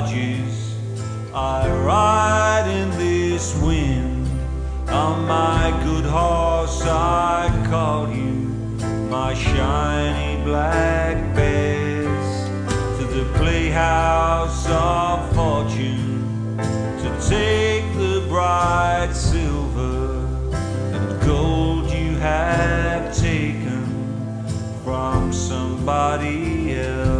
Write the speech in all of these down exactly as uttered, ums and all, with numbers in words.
barges. I ride in this wind. On my good horse I call you, my shiny black bears, to the playhouse of fortune, to take the bright silver and gold you have taken from somebody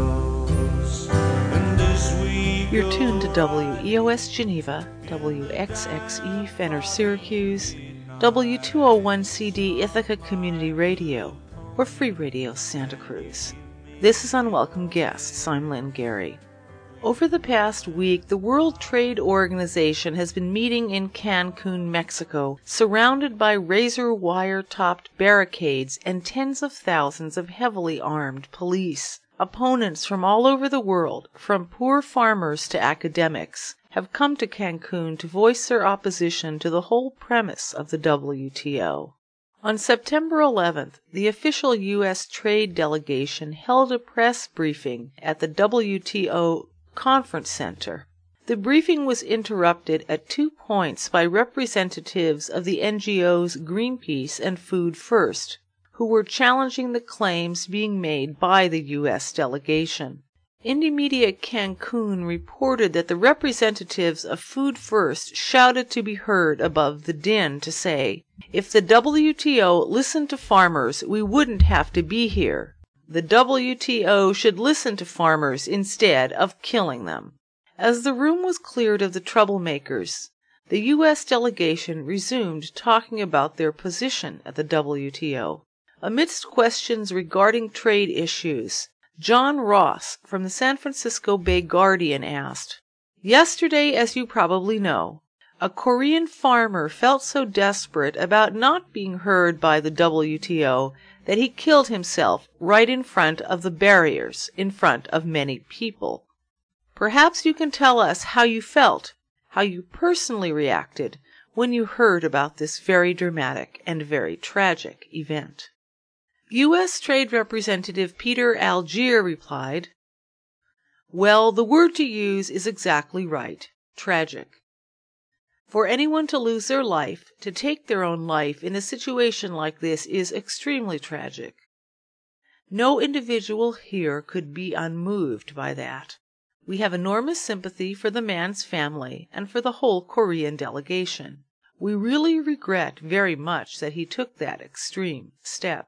else. And as we You're tuned to W E O S Geneva, W X X E Fenner Syracuse, W two oh one C D Ithaca Community Radio, or Free Radio Santa Cruz. This is Unwelcome Guests. I'm Lynn Gary. Over the past week, the World Trade Organization has been meeting in Cancun, Mexico, surrounded by razor wire-topped barricades and tens of thousands of heavily armed police. Opponents from all over the world, from poor farmers to academics, have come to Cancun to voice their opposition to the whole premise of the W T O. On September eleventh, the official U S trade delegation held a press briefing at the W T O Conference Center. The briefing was interrupted at two points by representatives of the N G Os Greenpeace and Food First, who were challenging the claims being made by the U S delegation. Indymedia Cancun reported that the representatives of Food First shouted to be heard above the din to say, "If the W T O listened to farmers, we wouldn't have to be here. The W T O should listen to farmers instead of killing them." As the room was cleared of the troublemakers, the U S delegation resumed talking about their position at the W T O. Amidst questions regarding trade issues, John Ross from the San Francisco Bay Guardian asked, "Yesterday, as you probably know, a Korean farmer felt so desperate about not being heard by the W T O that he killed himself right in front of the barriers, in front of many people. Perhaps you can tell us how you felt, how you personally reacted when you heard about this very dramatic and very tragic event." U S Trade Representative Peter Algier replied, "Well, the word to use is exactly right, tragic. For anyone to lose their life, to take their own life in a situation like this is extremely tragic. No individual here could be unmoved by that. We have enormous sympathy for the man's family and for the whole Korean delegation. We really regret very much that he took that extreme step."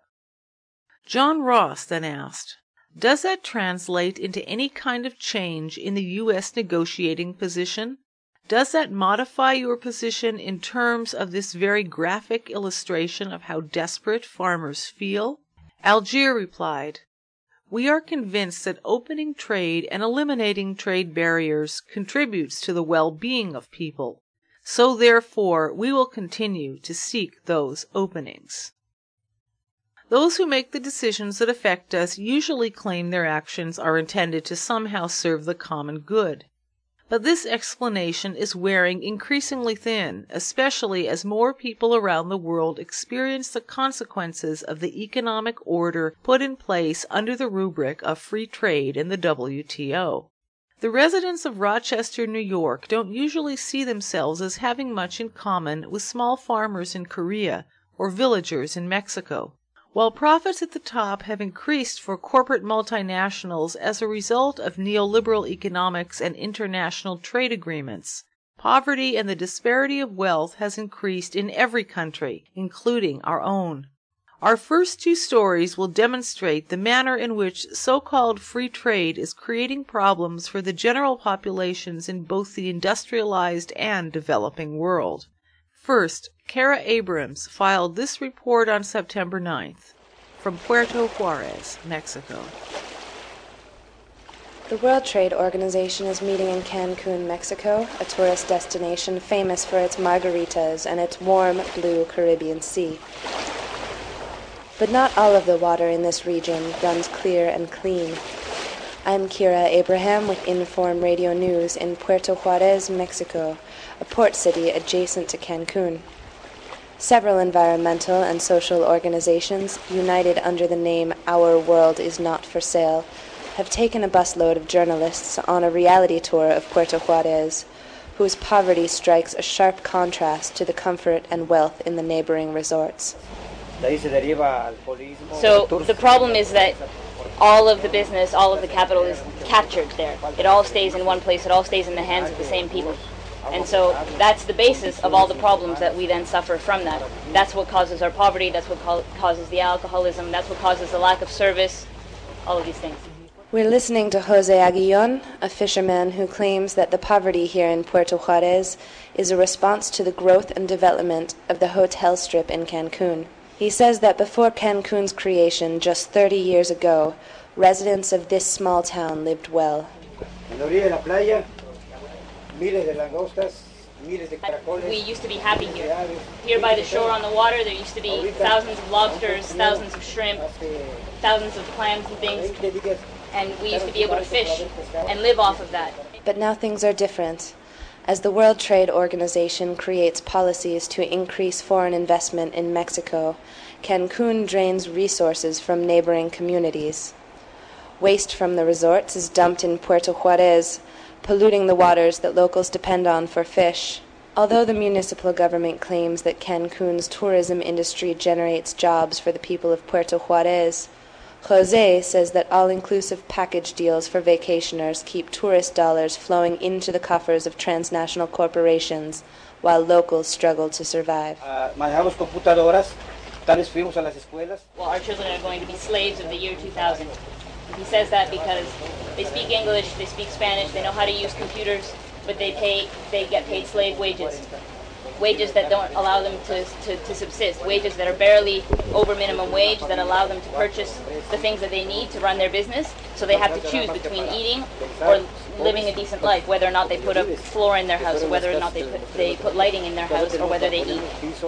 John Ross then asked, "Does that translate into any kind of change in the U S negotiating position? Does that modify your position in terms of this very graphic illustration of how desperate farmers feel?" Algier replied, "We are convinced that opening trade and eliminating trade barriers contributes to the well-being of people. So therefore, we will continue to seek those openings." Those who make the decisions that affect us usually claim their actions are intended to somehow serve the common good. But this explanation is wearing increasingly thin, especially as more people around the world experience the consequences of the economic order put in place under the rubric of free trade in the W T O. The residents of Rochester, New York, don't usually see themselves as having much in common with small farmers in Korea or villagers in Mexico. While profits at the top have increased for corporate multinationals as a result of neoliberal economics and international trade agreements, poverty and the disparity of wealth has increased in every country, including our own. Our first two stories will demonstrate the manner in which so-called free trade is creating problems for the general populations in both the industrialized and developing world. First, Kara Abrams filed this report on September ninth from Puerto Juarez, Mexico. The World Trade Organization is meeting in Cancun, Mexico, a tourist destination famous for its margaritas and its warm, blue Caribbean Sea. But not all of the water in this region runs clear and clean. I'm Kira Abraham with Inform Radio News in Puerto Juarez, Mexico, a port city adjacent to Cancun. Several environmental and social organizations, united under the name Our World Is Not for Sale, have taken a busload of journalists on a reality tour of Puerto Juarez, whose poverty strikes a sharp contrast to the comfort and wealth in the neighboring resorts. So the problem is that all of the business, all of the capital is captured there. It all stays in one place. It all stays in the hands of the same people. And so that's the basis of all the problems that we then suffer from that. That's what causes our poverty. That's what co- causes the alcoholism. That's what causes the lack of service, all of these things. We're listening to Jose Aguillon, a fisherman who claims that the poverty here in Puerto Juarez is a response to the growth and development of the hotel strip in Cancun. He says that before Cancun's creation just thirty years ago, residents of this small town lived well. We used to be happy here. Here by the shore on the water, there used to be thousands of lobsters, thousands of shrimp, thousands of clams and things, and we used to be able to fish and live off of that. But now things are different. As the World Trade Organization creates policies to increase foreign investment in Mexico, Cancun drains resources from neighboring communities. Waste from the resorts is dumped in Puerto Juarez, polluting the waters that locals depend on for fish. Although the municipal government claims that Cancun's tourism industry generates jobs for the people of Puerto Juarez, Jose says that all-inclusive package deals for vacationers keep tourist dollars flowing into the coffers of transnational corporations while locals struggle to survive. Well, our children are going to be slaves of the year two thousand. He says that because they speak English, they speak Spanish, they know how to use computers, but they pay, they get paid slave wages. Wages that don't allow them to, to, to subsist, wages that are barely over minimum wage, that allow them to purchase the things that they need to run their business, so they have to choose between eating or living a decent life, whether or not they put a floor in their house, or whether or not they put, they put lighting in their house, or whether they eat.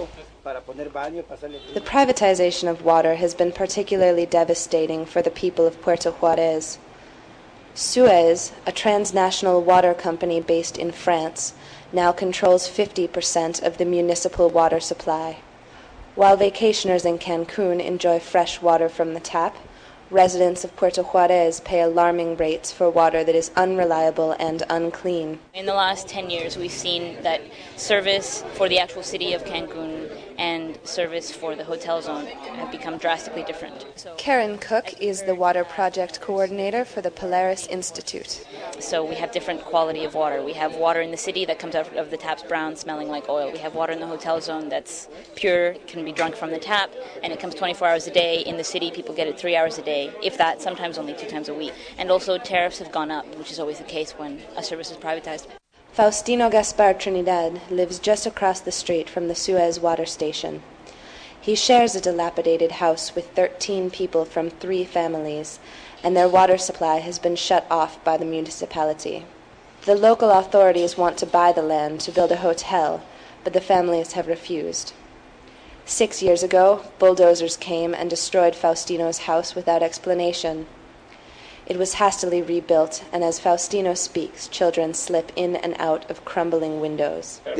The privatization of water has been particularly devastating for the people of Puerto Juarez. Suez, a transnational water company based in France, now controls fifty percent of the municipal water supply. While vacationers in Cancun enjoy fresh water from the tap, residents of Puerto Juarez pay alarming rates for water that is unreliable and unclean. In the last ten years, we've seen that service for the actual city of Cancun and service for the hotel zone have become drastically different. So, Karen Cook is the water project coordinator for the Polaris Institute. So we have different quality of water. We have water in the city that comes out of the taps brown, smelling like oil. We have water in the hotel zone that's pure, can be drunk from the tap, and it comes twenty-four hours a day. In the city, people get it three hours a day, if that, sometimes only two times a week. And also tariffs have gone up, which is always the case when a service is privatized. Faustino Gaspar Trinidad lives just across the street from the Suez water station. He shares a dilapidated house with thirteen people from three families, and their water supply has been shut off by the municipality. The local authorities want to buy the land to build a hotel, but the families have refused. Six years ago, bulldozers came and destroyed Faustino's house without explanation. It was hastily rebuilt, and as Faustino speaks, children slip in and out of crumbling windows. Uh,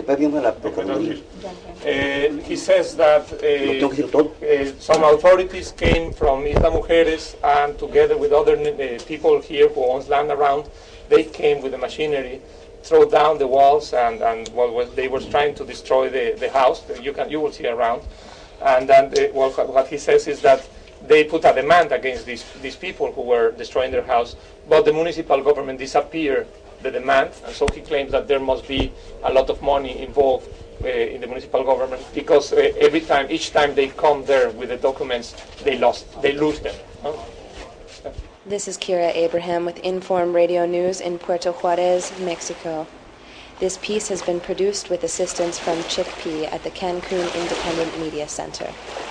he says that uh, uh, some authorities came from Isla Mujeres, and together with other uh, people here who owns land around, they came with the machinery, throw down the walls, and, and well, well, they were trying to destroy the, the house. You can you will see around. And then uh, well, what he says is that they put a demand against these these people who were destroying their house, but the municipal government disappeared the demand, and so he claims that there must be a lot of money involved uh, in the municipal government, because uh, every time, each time they come there with the documents, they lost, they lose them. Huh? This is Kira Abraham with Inform Radio News in Puerto Juarez, Mexico. This piece has been produced with assistance from Chick P at the Cancun Independent Media Center.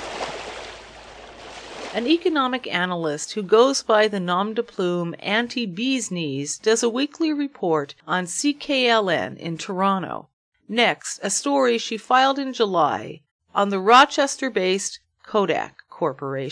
An economic analyst who goes by the nom de plume Auntie Bee's Knees does a weekly report on C K L N in Toronto. Next, a story she filed in July on the Rochester-based Kodak Corporation.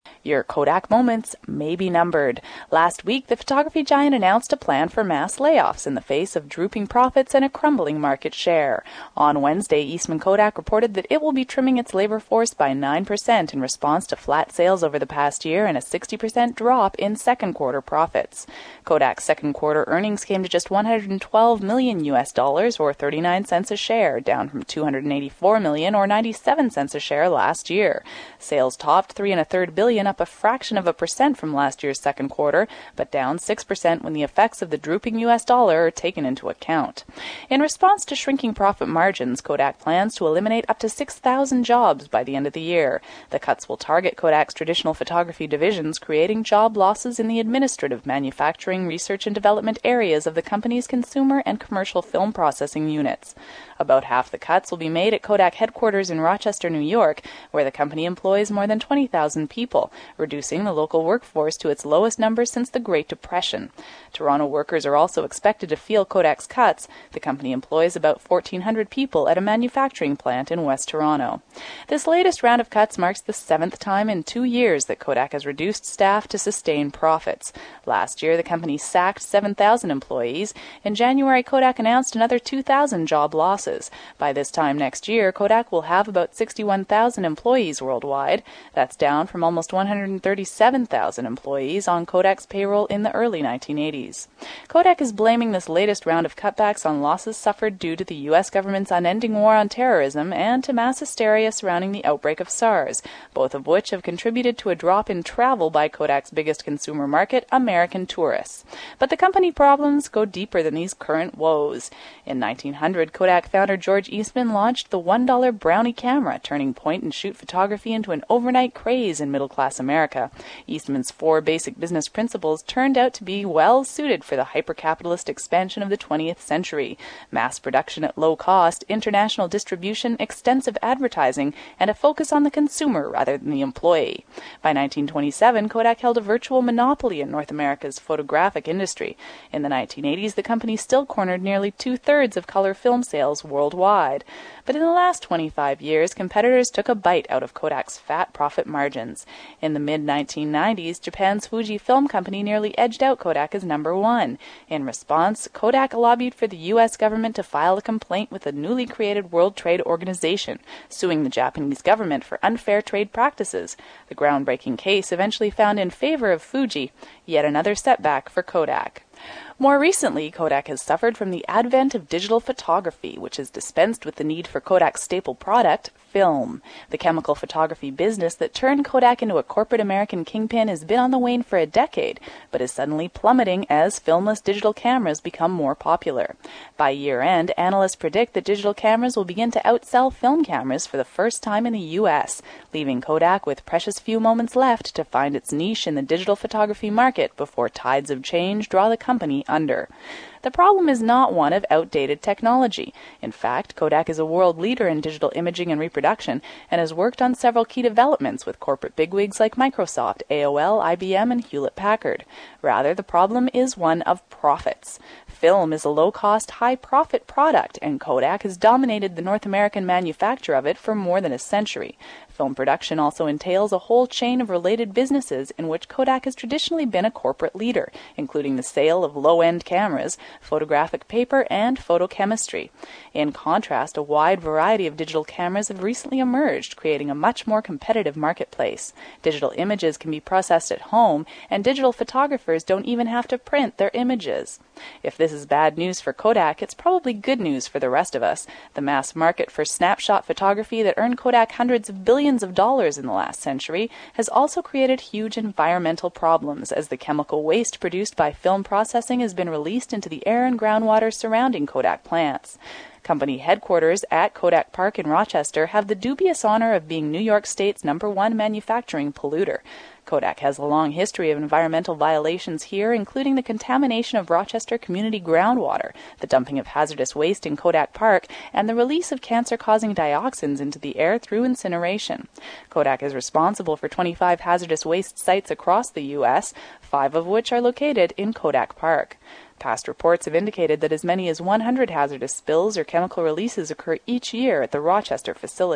Your Kodak moments may be numbered. Last week, the photography giant announced a plan for mass layoffs in the face of drooping profits and a crumbling market share. On Wednesday, Eastman Kodak reported that it will be trimming its labor force by nine percent in response to flat sales over the past year and a sixty percent drop in second quarter profits. Kodak's second quarter earnings came to just one hundred twelve million U S dollars or thirty-nine cents a share, down from two hundred eighty-four million or ninety-seven cents a share last year. Sales topped three and a third billion, up a fraction of a percent from last year's second quarter, but down six percent when the effects of the drooping U S dollar are taken into account. In response to shrinking profit margins, Kodak plans to eliminate up to six thousand jobs by the end of the year. The cuts will target Kodak's traditional photography divisions, creating job losses in the administrative, manufacturing, research and development areas of the company's consumer and commercial film processing units. About half the cuts will be made at Kodak headquarters in Rochester, New York, where the company employs more than twenty thousand people, reducing the local workforce to its lowest number since the Great Depression. Toronto workers are also expected to feel Kodak's cuts. The company employs about fourteen hundred people at a manufacturing plant in West Toronto. This latest round of cuts marks the seventh time in two years that Kodak has reduced staff to sustain profits. Last year, the company sacked seven thousand employees. In January, Kodak announced another two thousand job losses. By this time next year, Kodak will have about sixty-one thousand employees worldwide. That's down from almost one hundred thirty-seven thousand employees on Kodak's payroll in the early nineteen eighties. Kodak is blaming this latest round of cutbacks on losses suffered due to the U S government's unending war on terrorism and to mass hysteria surrounding the outbreak of SARS, both of which have contributed to a drop in travel by Kodak's biggest consumer market, American tourists. But the company problems go deeper than these current woes. In nineteen hundred, Kodak founder George Eastman launched the one dollar Brownie camera, turning point-and-shoot photography into an overnight craze in middle-class America. Eastman's four basic business principles turned out to be well suited for the hyper-capitalist expansion of the twentieth century: mass production at low cost, international distribution, extensive advertising, and a focus on the consumer rather than the employee. By nineteen twenty-seven, Kodak held a virtual monopoly in North America's photographic industry. In the nineteen eighties, the company still cornered nearly two-thirds of color film sales worldwide. But in the last twenty-five years, competitors took a bite out of Kodak's fat profit margins. In the mid nineteen nineties, Japan's Fuji Film Company nearly edged out Kodak as number one. In response, Kodak lobbied for the U S government to file a complaint with the newly created World Trade Organization, suing the Japanese government for unfair trade practices. The groundbreaking case eventually found in favor of Fuji, yet another setback for Kodak. More recently, Kodak has suffered from the advent of digital photography, which has dispensed with the need for Kodak's staple product, film. The chemical photography business that turned Kodak into a corporate American kingpin has been on the wane for a decade, but is suddenly plummeting as filmless digital cameras become more popular. By year-end, analysts predict that digital cameras will begin to outsell film cameras for the first time in the U S, leaving Kodak with precious few moments left to find its niche in the digital photography market before tides of change draw the company under. The problem is not one of outdated technology. In fact, Kodak is a world leader in digital imaging and reproduction and has worked on several key developments with corporate bigwigs like Microsoft, A O L, I B M, and Hewlett-Packard. Rather, the problem is one of profits. Film is a low-cost, high-profit product, and Kodak has dominated the North American manufacture of it for more than a century. Film production also entails a whole chain of related businesses in which Kodak has traditionally been a corporate leader, including the sale of low-end cameras, photographic paper, and photochemistry. In contrast, a wide variety of digital cameras have recently emerged, creating a much more competitive marketplace. Digital images can be processed at home, and digital photographers don't even have to print their images. If this is bad news for Kodak, it's probably good news for the rest of us. The mass market for snapshot photography that earned Kodak hundreds of billions of dollars in the last century has also created huge environmental problems, as the chemical waste produced by film processing has been released into the air and groundwater surrounding Kodak plants. Company headquarters at Kodak Park in Rochester have the dubious honor of being New York State's number one manufacturing polluter. Kodak has a long history of environmental violations here, including the contamination of Rochester community groundwater, the dumping of hazardous waste in Kodak Park, and the release of cancer-causing dioxins into the air through incineration. Kodak is responsible for twenty-five hazardous waste sites across the U S, five of which are located in Kodak Park. Past reports have indicated that as many as one hundred hazardous spills or chemical releases occur each year at the Rochester facility.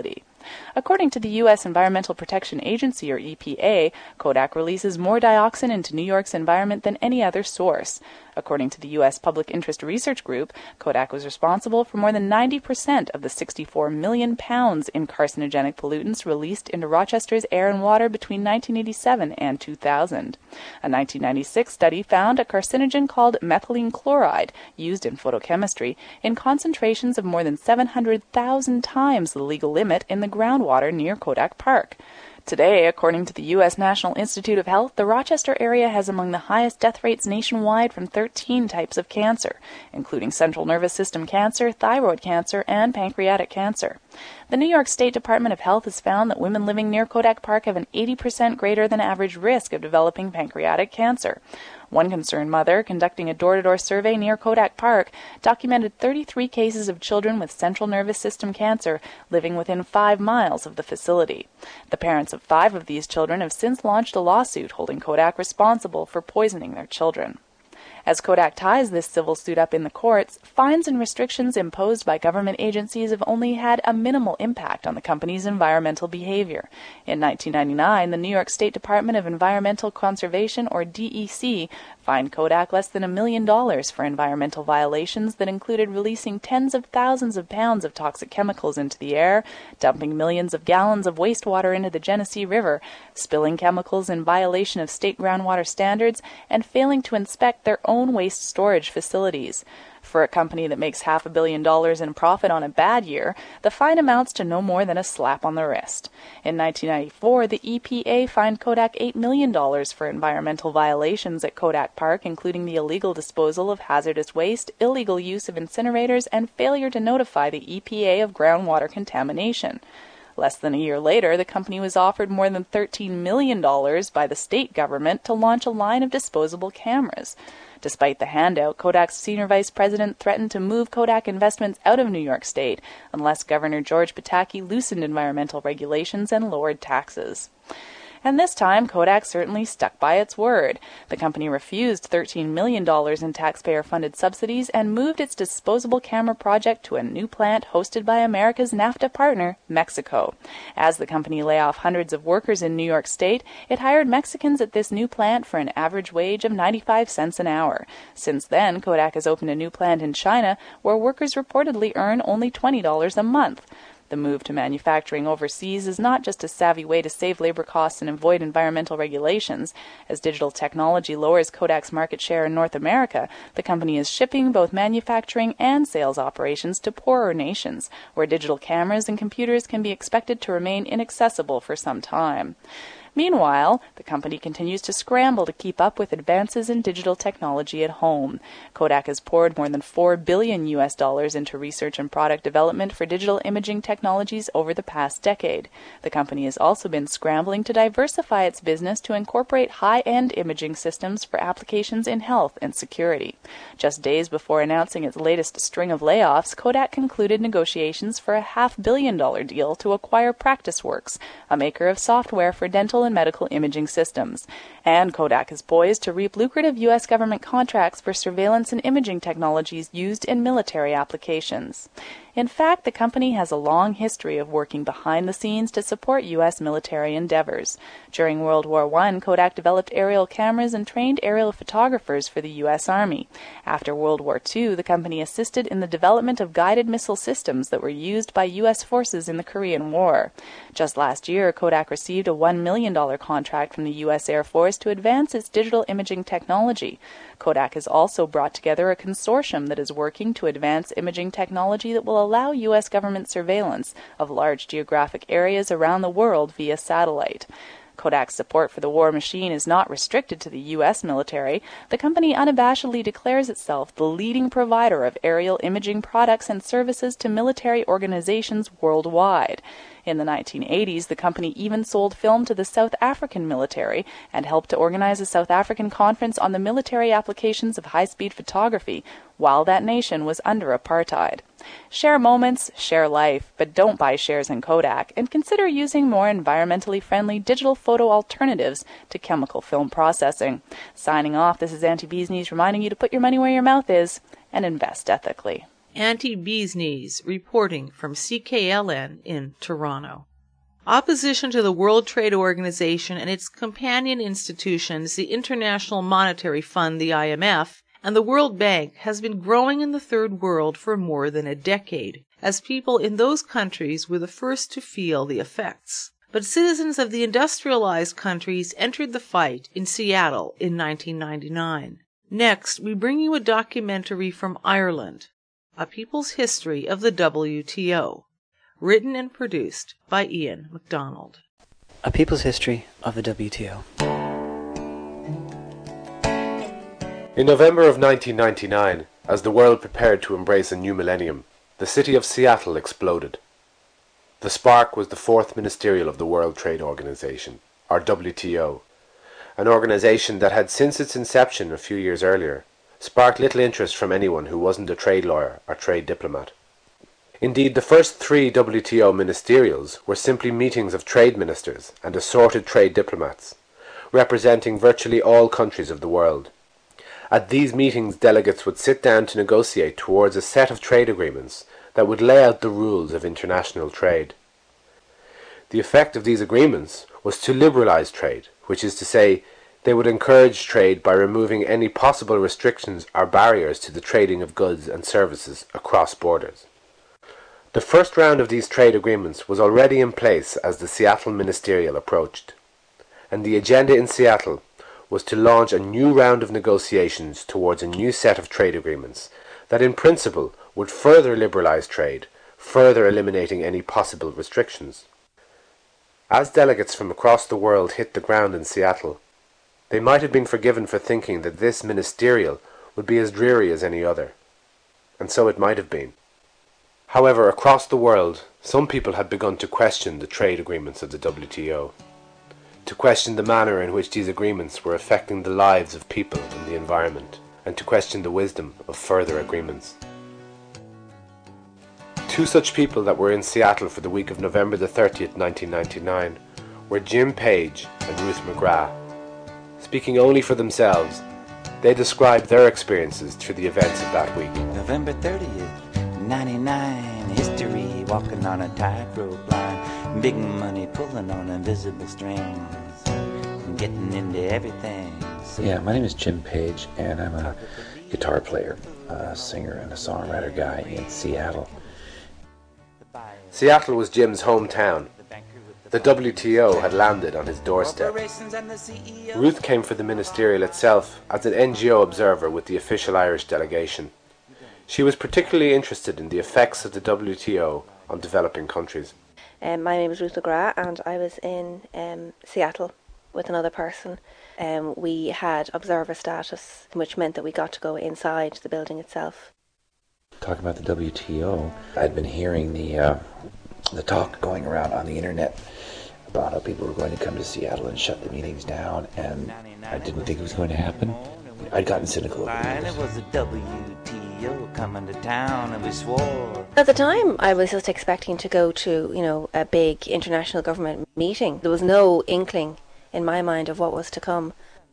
According to the U S Environmental Protection Agency, or E P A, Kodak releases more dioxin into New York's environment than any other source. According to the U S Public Interest Research Group, Kodak was responsible for more than ninety percent of the sixty-four million pounds in carcinogenic pollutants released into Rochester's air and water between nineteen eighty-seven and two thousand. A nineteen ninety-six study found a carcinogen called methylene chloride, used in photochemistry, in concentrations of more than seven hundred thousand times the legal limit in the groundwater near Kodak Park. Today, according to the U S National Institute of Health, the Rochester area has among the highest death rates nationwide from thirteen types of cancer, including central nervous system cancer, thyroid cancer, and pancreatic cancer. The New York State Department of Health has found that women living near Kodak Park have an eighty percent greater than average risk of developing pancreatic cancer. One concerned mother, conducting a door-to-door survey near Kodak Park, documented thirty-three cases of children with central nervous system cancer living within five miles of the facility. The parents of five of these children have since launched a lawsuit holding Kodak responsible for poisoning their children. As Kodak ties this civil suit up in the courts, fines and restrictions imposed by government agencies have only had a minimal impact on the company's environmental behavior. In nineteen ninety-nine, the New York State Department of Environmental Conservation, or D E C, fined Kodak less than a million dollars for environmental violations that included releasing tens of thousands of pounds of toxic chemicals into the air, dumping millions of gallons of wastewater into the Genesee River, spilling chemicals in violation of state groundwater standards, and failing to inspect their own waste storage facilities. For a company that makes half a billion dollars in profit on a bad year, the fine amounts to no more than a slap on the wrist. In nineteen ninety-four, the E P A fined Kodak eight million dollars for environmental violations at Kodak Park, including the illegal disposal of hazardous waste, illegal use of incinerators, and failure to notify the E P A of groundwater contamination. Less than a year later, the company was offered more than thirteen million dollars by the state government to launch a line of disposable cameras. Despite the handout, Kodak's senior vice president threatened to move Kodak investments out of New York State unless Governor George Pataki loosened environmental regulations and lowered taxes. And this time, Kodak certainly stuck by its word. The company refused thirteen million dollars in taxpayer-funded subsidies and moved its disposable camera project to a new plant hosted by America's NAFTA partner, Mexico. As the company lay off hundreds of workers in New York State, it hired Mexicans at this new plant for an average wage of ninety-five cents an hour. Since then, Kodak has opened a new plant in China, where workers reportedly earn only twenty dollars a month. The move to manufacturing overseas is not just a savvy way to save labor costs and avoid environmental regulations. As digital technology lowers Kodak's market share in North America, the company is shipping both manufacturing and sales operations to poorer nations, where digital cameras and computers can be expected to remain inaccessible for some time. Meanwhile, the company continues to scramble to keep up with advances in digital technology at home. Kodak has poured more than four billion U S dollars into research and product development for digital imaging technologies over the past decade. The company has also been scrambling to diversify its business to incorporate high-end imaging systems for applications in health and security. Just days before announcing its latest string of layoffs, Kodak concluded negotiations for a half-billion dollar deal to acquire PracticeWorks, a maker of software for dental and medical imaging systems. And Kodak is poised to reap lucrative U S government contracts for surveillance and imaging technologies used in military applications. In fact, the company has a long history of working behind the scenes to support U S military endeavors. During World War One, Kodak developed aerial cameras and trained aerial photographers for the U S Army. After World War Two, the company assisted in the development of guided missile systems that were used by U S forces in the Korean War. Just last year, Kodak received a one million dollars contract from the U S Air Force to advance its digital imaging technology. Kodak has also brought together a consortium that is working to advance imaging technology that will allow U S government surveillance of large geographic areas around the world via satellite. Kodak's support for the war machine is not restricted to the U S military. The company unabashedly declares itself the leading provider of aerial imaging products and services to military organizations worldwide. In the nineteen eighties, the company even sold film to the South African military and helped to organize a South African conference on the military applications of high-speed photography while that nation was under apartheid. Share moments, share life, but don't buy shares in Kodak, and consider using more environmentally friendly digital photo alternatives to chemical film processing. Signing off, this is Auntie Bee's Knees reminding you to put your money where your mouth is and invest ethically. Auntie Bee's Knees reporting from C K L N in Toronto. Opposition to the World Trade Organization and its companion institutions, the International Monetary Fund, the I M F, and the World Bank, has been growing in the Third World for more than a decade, as people in those countries were the first to feel the effects. But citizens of the industrialized countries entered the fight in Seattle in nineteen ninety-nine. Next, we bring you a documentary from Ireland, A People's History of the W T O. Written and produced by Ian MacDonald. A People's History of the W T O. In November of nineteen ninety-nine, as the world prepared to embrace a new millennium, the city of Seattle exploded. The spark was the fourth ministerial of the World Trade Organization, or W T O, an organization that had, since its inception a few years earlier, sparked little interest from anyone who wasn't a trade lawyer or trade diplomat. Indeed, the first three W T O ministerials were simply meetings of trade ministers and assorted trade diplomats, representing virtually all countries of the world. At these meetings, delegates would sit down to negotiate towards a set of trade agreements that would lay out the rules of international trade. The effect of these agreements was to liberalize trade, which is to say, they would encourage trade by removing any possible restrictions or barriers to the trading of goods and services across borders. The first round of these trade agreements was already in place as the Seattle Ministerial approached, and the agenda in Seattle was to launch a new round of negotiations towards a new set of trade agreements that in principle would further liberalize trade, further eliminating any possible restrictions. As delegates from across the world hit the ground in Seattle, they might have been forgiven for thinking that this ministerial would be as dreary as any other, and so it might have been. However, across the world, some people had begun to question the trade agreements of the W T O, to question the manner in which these agreements were affecting the lives of people and the environment, and to question the wisdom of further agreements. Two such people that were in Seattle for the week of November the thirtieth, nineteen ninety-nine, were Jim Page and Ruth McGrath. Speaking only for themselves, they described their experiences through the events of that week. November thirtieth, ninety-nine, history, walking on a tightrope line, big money pulling on invisible strings, getting into everything. Yeah, my name is Jim Page, and I'm a guitar player, a singer, and a songwriter guy in Seattle. Seattle was Jim's hometown. The W T O had landed on his doorstep. Ruth came for the ministerial itself as an N G O observer with the official Irish delegation. She was particularly interested in the effects of the W T O on developing countries. Um, my name is Ruth McGrath, and I was in um, Seattle with another person. Um, we had observer status, which meant that we got to go inside the building itself. Talking about the W T O, I'd been hearing the uh, the talk going around on the internet about how people were going to come to Seattle and shut the meetings down, and I didn't think it was going to happen. I'd gotten cynical over the years. It was a W T O coming to town, and we swore. At the time, I was just expecting to go to, you know, a big international government meeting. There was no inkling in my mind of what was to come.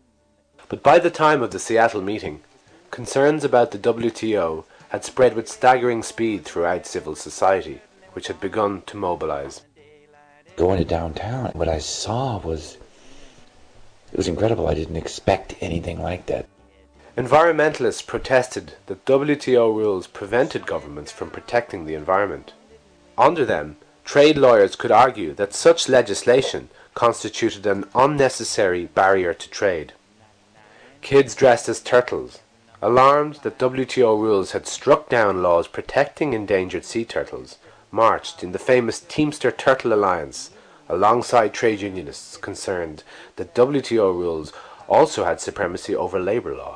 But by the time of the Seattle meeting, concerns about the W T O had spread with staggering speed throughout civil society, which had begun to mobilize. Going to downtown, what I saw was, it was incredible. I didn't expect anything like that. Environmentalists protested that W T O rules prevented governments from protecting the environment. Under them, trade lawyers could argue that such legislation constituted an unnecessary barrier to trade. Kids dressed as turtles, alarmed that W T O rules had struck down laws protecting endangered sea turtles, marched in the famous Teamster Turtle Alliance alongside trade unionists concerned that W T O rules also had supremacy over labour law.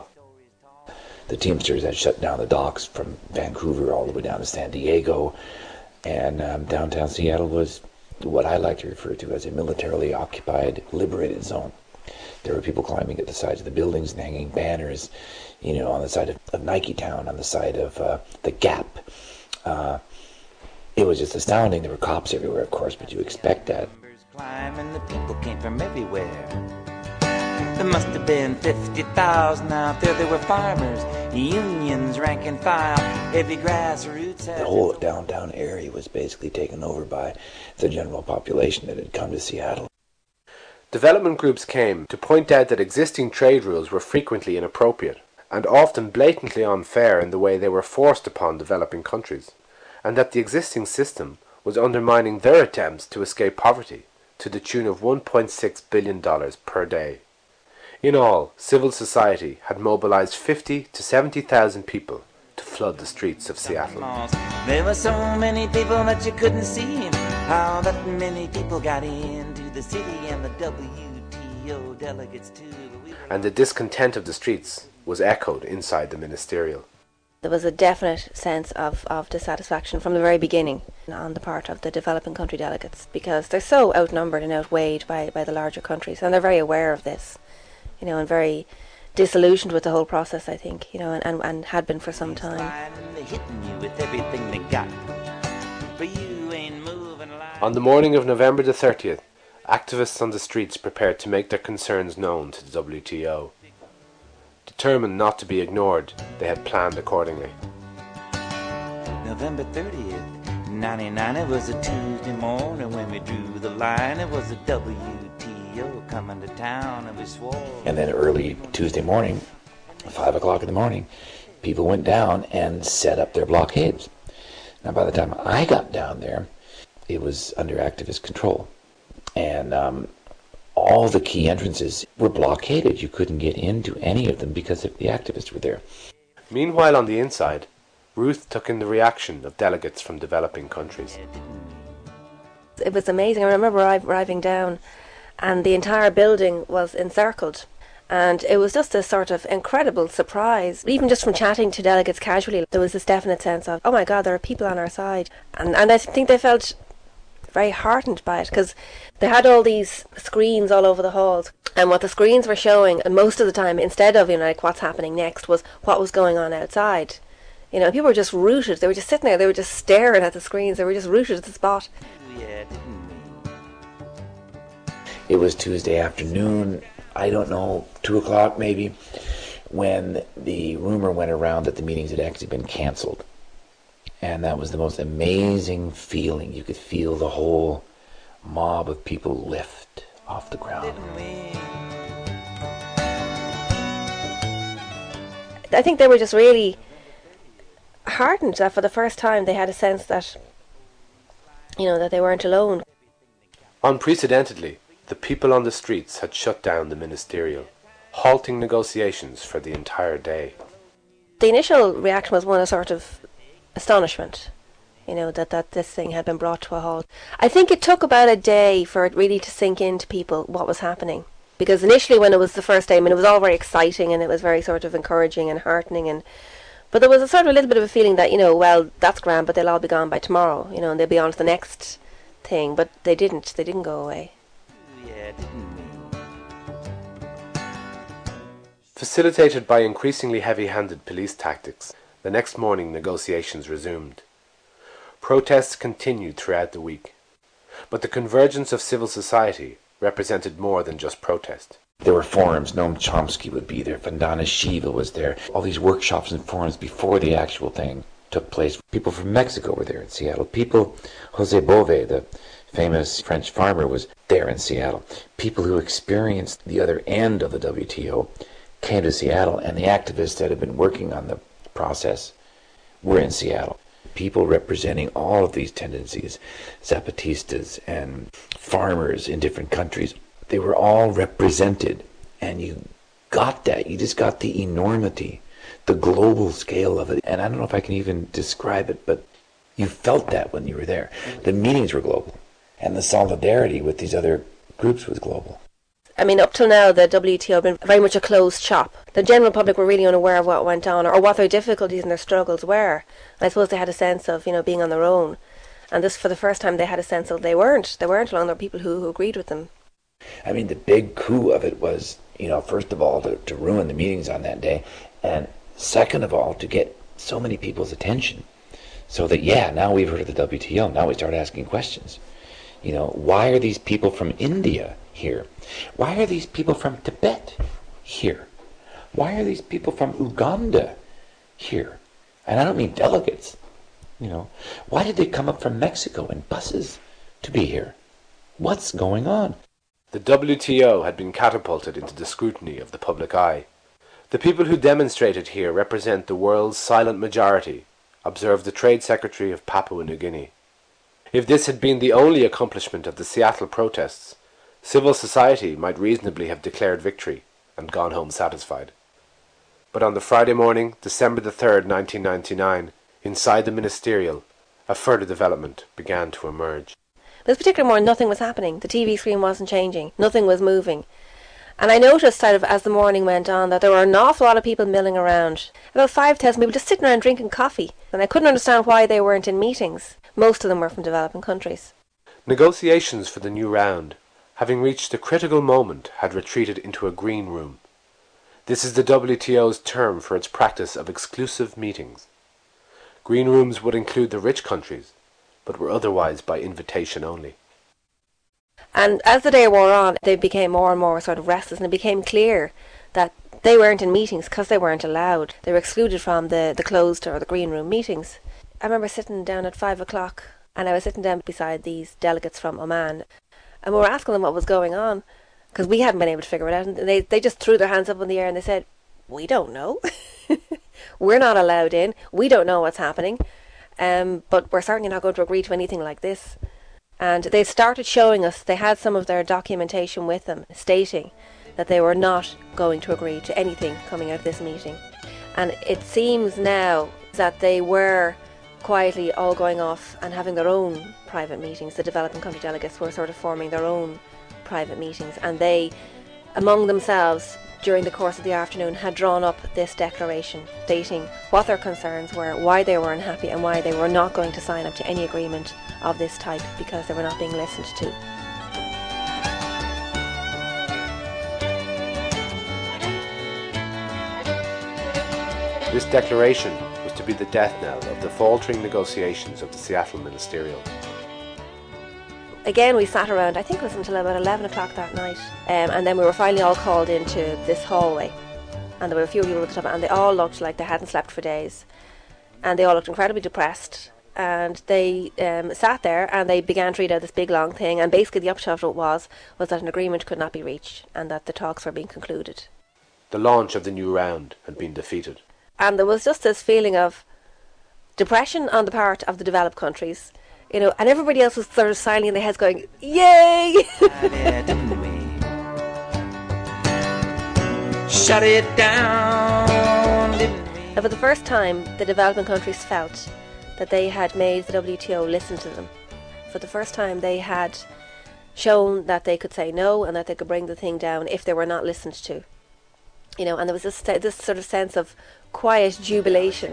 The Teamsters had shut down the docks from Vancouver all the way down to San Diego, and um, downtown Seattle was what I like to refer to as a militarily occupied, liberated zone. There were people climbing at the sides of the buildings and hanging banners, you know, on the side of, of Nike Town, on the side of uh, the Gap. Uh, it was just astounding. There were cops everywhere, of course, but you expect that. Climbing, the people came from everywhere. There must have been fifty thousand out there. There were farmers unions, rank and file, every grassroots. The whole downtown area was basically taken over by the general population that had come to Seattle. Development groups came to point out that existing trade rules were frequently inappropriate and often blatantly unfair in the way they were forced upon developing countries, and that the existing system was undermining their attempts to escape poverty to the tune of one point six billion dollars per day. In all, civil society had mobilized fifty to seventy thousand people to flood the streets of Seattle. There were so many people that you couldn't see how that many people got into the city, and the W T O delegates too. And the discontent of the streets was echoed inside the ministerial. There was a definite sense of, of dissatisfaction from the very beginning on the part of the developing country delegates, because they're so outnumbered and outweighed by, by the larger countries, and they're very aware of this, you know, and very disillusioned with the whole process, I think, you know, and, and, and had been for some time. On the morning of November the thirtieth, activists on the streets prepared to make their concerns known to the W T O. Determined not to be ignored, they had planned accordingly. November thirtieth, ninety-nine, it was a Tuesday morning when we drew the line. It was a W T O coming to town, and we swore. And then early Tuesday morning, five o'clock in the morning, people went down and set up their blockades. Now, by the time I got down there, it was under activist control. And um, all the key entrances were blockaded. You couldn't get into any of them because of the activists were there. Meanwhile, on the inside, Ruth took in the reaction of delegates from developing countries. It was amazing. I remember arriving down and the entire building was encircled. And it was just a sort of incredible surprise. Even just from chatting to delegates casually, there was this definite sense of, oh my God, there are people on our side. And, and I think they felt very heartened by it, because they had all these screens all over the halls, and what the screens were showing, and most of the time, instead of, you know, like what's happening next, was what was going on outside. You know, people were just rooted. They were just sitting there. They were just staring at the screens. They were just rooted at the spot. It was Tuesday afternoon, I don't know, two o'clock maybe, when the rumor went around that the meetings had actually been canceled. And that was the most amazing feeling. You could feel the whole mob of people lift off the ground. I think they were just really heartened that for the first time they had a sense that, you know, that they weren't alone. Unprecedentedly, the people on the streets had shut down the ministerial, halting negotiations for the entire day. The initial reaction was one of sort of astonishment, you know, that, that this thing had been brought to a halt. I think it took about a day for it really to sink into people what was happening. Because initially when it was the first day, I mean, it was all very exciting and it was very sort of encouraging and heartening. and But there was a sort of a little bit of a feeling that, you know, well, that's grand, but they'll all be gone by tomorrow, you know, and they'll be on to the next thing. But they didn't. They didn't go away. Facilitated by increasingly heavy-handed police tactics, the next morning negotiations resumed. Protests continued throughout the week, but the convergence of civil society represented more than just protest. There were forums. Noam Chomsky would be there. Vandana Shiva was there. All these workshops and forums before the actual thing took place. People from Mexico were there in Seattle. People, José Bové, the famous French farmer, was there in Seattle. People who experienced the other end of the W T O came to Seattle, and the activists that had been working on the process were in Seattle. People representing all of these tendencies, Zapatistas and farmers in different countries, they were all represented, and you got that. You just got the enormity, the global scale of it. And I don't know if I can even describe it, but you felt that when you were there. The meetings were global, and the solidarity with these other groups was global. I mean, up till now, the W T O had been very much a closed shop. The general public were really unaware of what went on, or what their difficulties and their struggles were. And I suppose they had a sense of, you know, being on their own. And this, for the first time, they had a sense of they weren't. They weren't alone. There were people who, who agreed with them. I mean, the big coup of it was, you know, first of all, to, to ruin the meetings on that day, and second of all, to get so many people's attention. So that, yeah, now we've heard of the W T O. Now we start asking questions. You know, why are these people from India here? Why are these people from Tibet here? Why are these people from Uganda here? And I don't mean delegates. You know, why did they come up from Mexico in buses to be here? What's going on? The W T O had been catapulted into the scrutiny of the public eye. The people who demonstrated here represent the world's silent majority, observed the Trade Secretary of Papua New Guinea. If this had been the only accomplishment of the Seattle protests, civil society might reasonably have declared victory and gone home satisfied. But on the Friday morning, December the third, nineteen ninety-nine, inside the ministerial, a further development began to emerge. This particular morning, nothing was happening. The T V screen wasn't changing. Nothing was moving. And I noticed, sort of, as the morning went on, that there were an awful lot of people milling around. About five thousand people just sitting around drinking coffee. And I couldn't understand why they weren't in meetings. Most of them were from developing countries. Negotiations for the new round, having reached a critical moment, had retreated into a green room. This is the W T O's term for its practice of exclusive meetings. Green rooms would include the rich countries, but were otherwise by invitation only. And as the day wore on, they became more and more sort of restless, and it became clear that they weren't in meetings because they weren't allowed. They were excluded from the, the closed or the green room meetings. I remember sitting down at five o'clock, and I was sitting down beside these delegates from Oman, and we were asking them what was going on, because we hadn't been able to figure it out, and they, they just threw their hands up in the air and they said, "We don't know. We're not allowed in. We don't know what's happening, um, but we're certainly not going to agree to anything like this." And they started showing us, they had some of their documentation with them, stating that they were not going to agree to anything coming out of this meeting. And it seems now that they were quietly all going off and having their own private meetings. The developing country delegates were sort of forming their own private meetings, and they, among themselves, during the course of the afternoon, had drawn up this declaration stating what their concerns were, why they were unhappy, and why they were not going to sign up to any agreement of this type because they were not being listened to. This declaration was to be the death knell of the faltering negotiations of the Seattle Ministerial. Again, we sat around, I think it was until about eleven o'clock that night, um, and then we were finally all called into this hallway, and there were a few people at the top, and they all looked like they hadn't slept for days, and they all looked incredibly depressed, and they um, sat there and they began to read out this big long thing, and basically the upshot of it was, was that an agreement could not be reached, and that the talks were being concluded. The launch of the new round had been defeated. And there was just this feeling of depression on the part of the developed countries, you know, and everybody else was sort of smiling in their heads going, "Yay!" Shut it down. And for the first time, the developing countries felt that they had made the W T O listen to them. For the first time, they had shown that they could say no and that they could bring the thing down if they were not listened to. You know, and there was this, this sort of sense of quiet jubilation.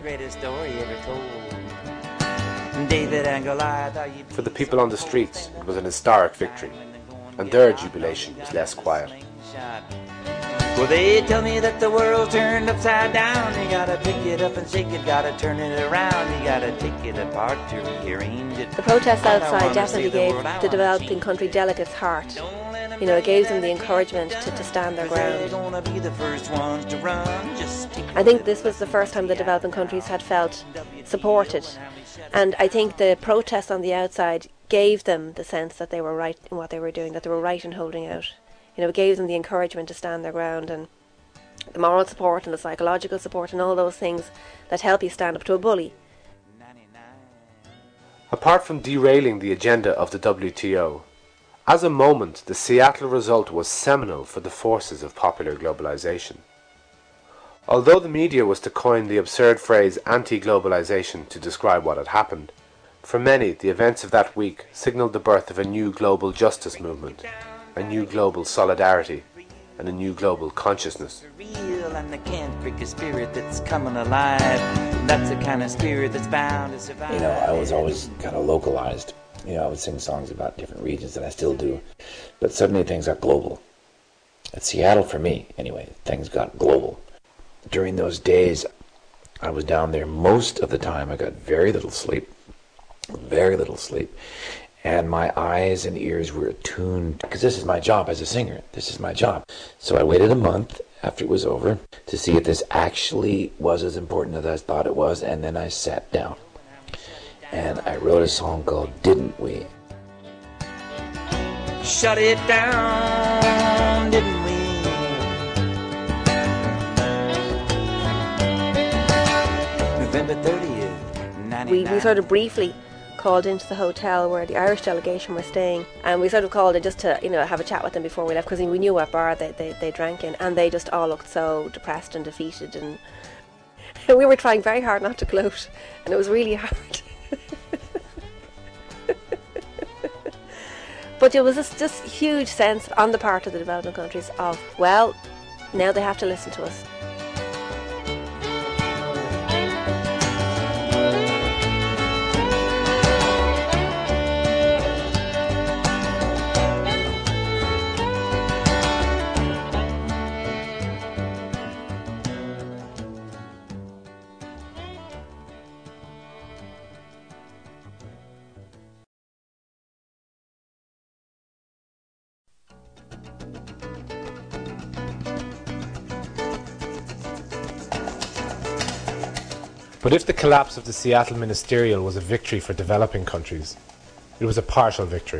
For the people on the streets, it was an historic victory, and their jubilation was less quiet. Well, they tell me that the world turned upside down. You gotta pick it up and shake it, gotta turn it around. You gotta take it apart to rearrange it. The protests outside definitely gave the developing country delegates heart. You know, it gave them the encouragement to, to stand their ground. I think this was the first time the developing countries had felt supported. And I think the protests on the outside gave them the sense that they were right in what they were doing, that they were right in holding out. You know, it gave them the encouragement to stand their ground, and the moral support and the psychological support and all those things that help you stand up to a bully. Apart from derailing the agenda of the W T O, as a moment, the Seattle result was seminal for the forces of popular globalization. Although the media was to coin the absurd phrase anti-globalization to describe what had happened, for many the events of that week signalled the birth of a new global justice movement, a new global solidarity, and a new global consciousness. And they can't break a spirit that's coming alive. That's the kind of spirit that's bound to survive. You know, I was always kind of localized. You know, I would sing songs about different regions, and I still do. But suddenly things got global. At Seattle, for me, anyway, things got global. During those days, I was down there most of the time. I got very little sleep, very little sleep. And my eyes and ears were attuned, because this is my job as a singer. This is my job. So I waited a month, after it was over to see if this actually was as important as I thought it was, and then I sat down and I wrote a song called Didn't We? Shut it down, didn't we? November thirtieth, we, we sort of briefly called into the hotel where the Irish delegation were staying, and we sort of called in just to, you know, have a chat with them before we left, because we knew what bar they, they, they drank in, and they just all looked so depressed and defeated, and we were trying very hard not to gloat, and it was really hard. But there was this just huge sense on the part of the developing countries of, well, now they have to listen to us. But if the collapse of the Seattle Ministerial was a victory for developing countries, it was a partial victory.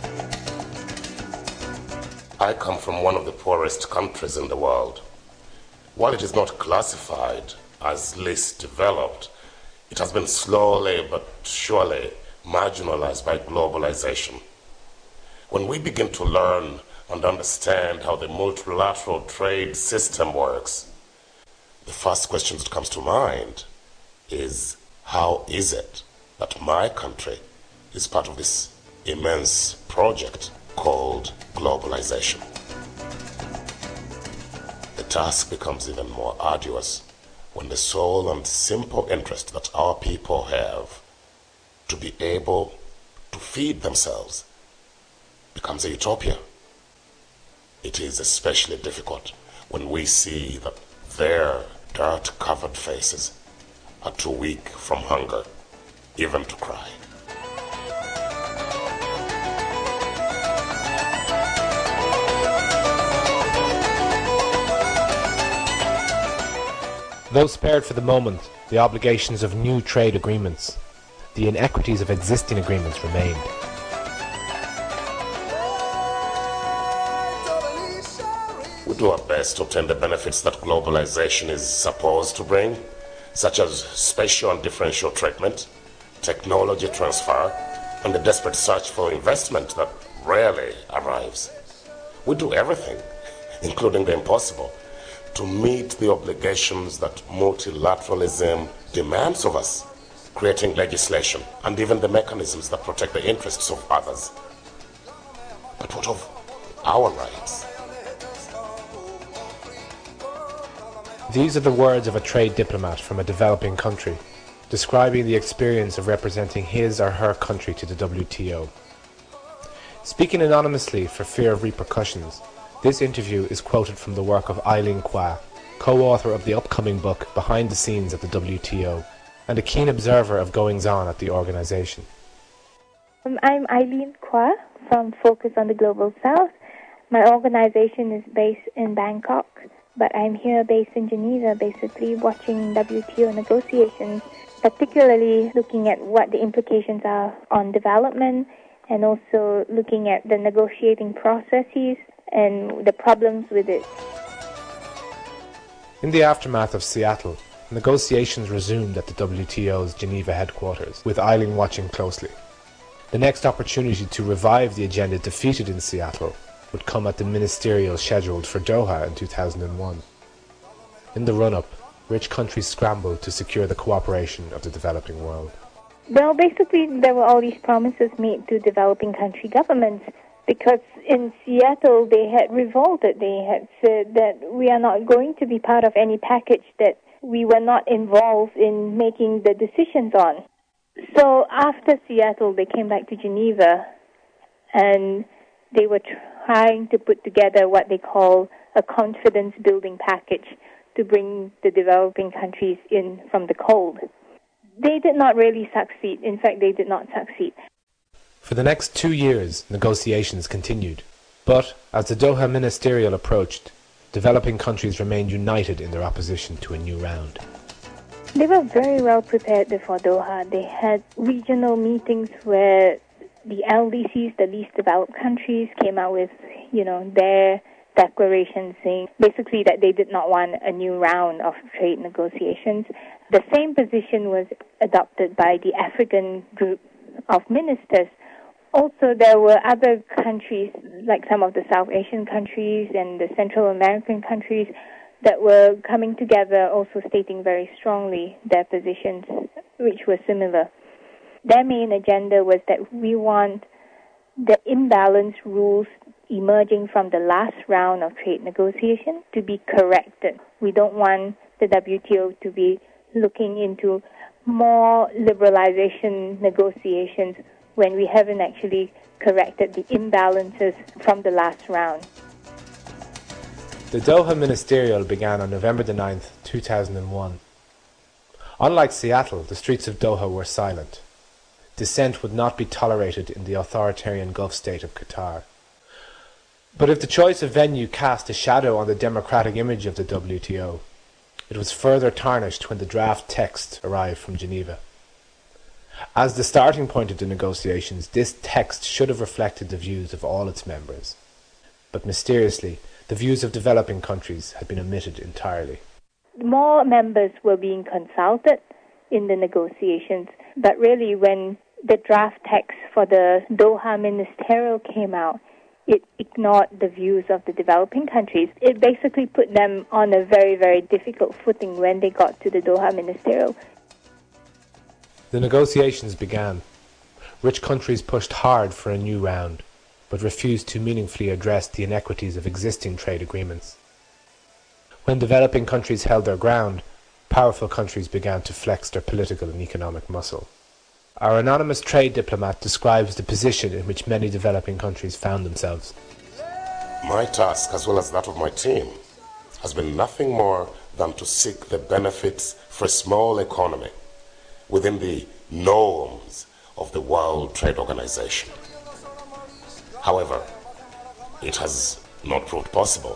I come from one of the poorest countries in the world. While it is not classified as least developed, it has been slowly but surely marginalized by globalization. When we begin to learn and understand how the multilateral trade system works, the first question that comes to mind is, how is it that my country is part of this immense project called globalization? The task becomes even more arduous when the sole and simple interest that our people have to be able to feed themselves becomes a utopia. It is especially difficult when we see that their dirt-covered faces are too weak from hunger even to cry. Though spared for the moment the obligations of new trade agreements, the inequities of existing agreements remained. We do our best to obtain the benefits that globalization is supposed to bring, such as spatial and differential treatment, technology transfer, and the desperate search for investment that rarely arrives. We do everything, including the impossible, to meet the obligations that multilateralism demands of us, creating legislation and even the mechanisms that protect the interests of others. But what of our rights? These are the words of a trade diplomat from a developing country, describing the experience of representing his or her country to the W T O. Speaking anonymously for fear of repercussions, this interview is quoted from the work of Eileen Kwa, co-author of the upcoming book Behind the Scenes at the W T O, and a keen observer of goings-on at the organisation. Um, I'm Eileen Kwa from Focus on the Global South. My organisation is based in Bangkok, but I'm here based in Geneva, basically watching W T O negotiations, particularly looking at what the implications are on development and also looking at the negotiating processes and the problems with it. In the aftermath of Seattle, negotiations resumed at the W T O's Geneva headquarters, with Eileen watching closely. The next opportunity to revive the agenda defeated in Seattle would come at the ministerial scheduled for Doha in two thousand one. In the run-up, rich countries scrambled to secure the cooperation of the developing world. Well, basically, there were all these promises made to developing country governments, because in Seattle they had revolted. They had said that we are not going to be part of any package that we were not involved in making the decisions on. So after Seattle, they came back to Geneva, and they were trying to put together what they call a confidence-building package to bring the developing countries in from the cold. They did not really succeed. In fact, they did not succeed. For the next two years, negotiations continued. But as the Doha Ministerial approached, developing countries remained united in their opposition to a new round. They were very well prepared before Doha. They had regional meetings where the L D Cs, the least developed countries, came out with, you know, their declaration saying basically that they did not want a new round of trade negotiations. The same position was adopted by the African group of ministers. Also, there were other countries, like some of the South Asian countries and the Central American countries, that were coming together, also stating very strongly their positions, which were similar. Their main agenda was that we want the imbalanced rules emerging from the last round of trade negotiation to be corrected. We don't want the W T O to be looking into more liberalization negotiations when we haven't actually corrected the imbalances from the last round. The Doha Ministerial began on November the ninth, two thousand one. Unlike Seattle, the streets of Doha were silent. Dissent would not be tolerated in the authoritarian Gulf state of Qatar. But if the choice of venue cast a shadow on the democratic image of the W T O, it was further tarnished when the draft text arrived from Geneva. As the starting point of the negotiations, this text should have reflected the views of all its members. But mysteriously, the views of developing countries had been omitted entirely. More members were being consulted in the negotiations, but really when the draft text for the Doha Ministerial came out, it ignored the views of the developing countries. It basically put them on a very, very difficult footing when they got to the Doha Ministerial. The negotiations began. Rich countries pushed hard for a new round, but refused to meaningfully address the inequities of existing trade agreements. When developing countries held their ground, powerful countries began to flex their political and economic muscle. Our anonymous trade diplomat describes the position in which many developing countries found themselves. My task, as well as that of my team, has been nothing more than to seek the benefits for a small economy within the norms of the World Trade Organization. However, it has not proved possible.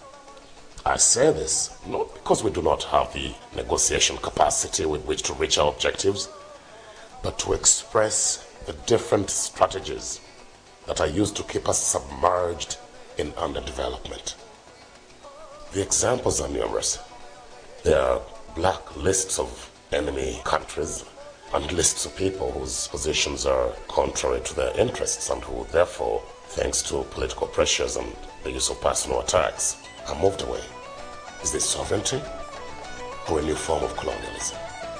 I say this not because we do not have the negotiation capacity with which to reach our objectives, but to express the different strategies that are used to keep us submerged in underdevelopment. The examples are numerous. There are black lists of enemy countries and lists of people whose positions are contrary to their interests and who, therefore, thanks to political pressures and the use of personal attacks, are moved away. Is this sovereignty or a new form of colonialism?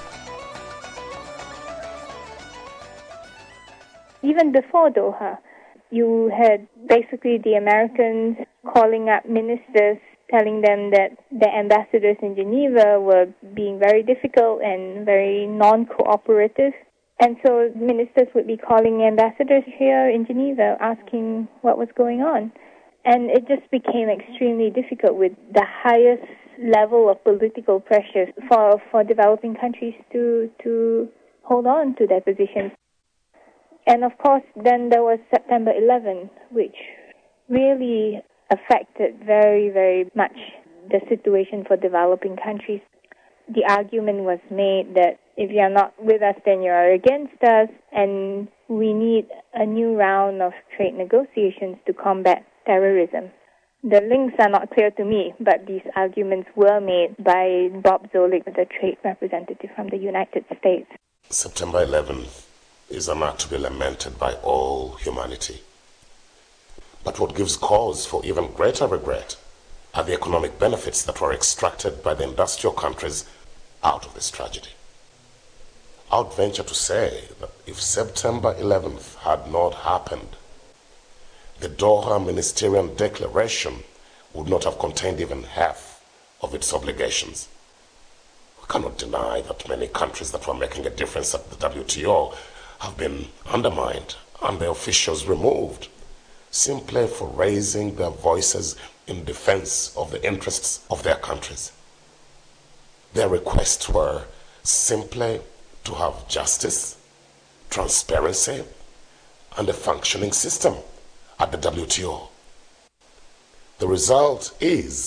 Even before Doha, you had basically the Americans calling up ministers, telling them that the ambassadors in Geneva were being very difficult and very non-cooperative. And so ministers would be calling ambassadors here in Geneva, asking what was going on. And it just became extremely difficult with the highest level of political pressures for, for developing countries to, to hold on to their positions. And of course, then there was September eleventh, which really affected very, very much the situation for developing countries. The argument was made that if you're not with us, then you're against us, and we need a new round of trade negotiations to combat terrorism. The links are not clear to me, but these arguments were made by Bob Zoellick, the trade representative from the United States. September eleventh is a act to be lamented by all humanity. But what gives cause for even greater regret are the economic benefits that were extracted by the industrial countries out of this tragedy. I would venture to say that if September eleventh had not happened, the Doha Ministerial Declaration would not have contained even half of its obligations. We cannot deny that many countries that were making a difference at the W T O have been undermined and their officials removed, simply for raising their voices in defense of the interests of their countries. Their requests were simply to have justice, transparency, and a functioning system at the W T O. The result is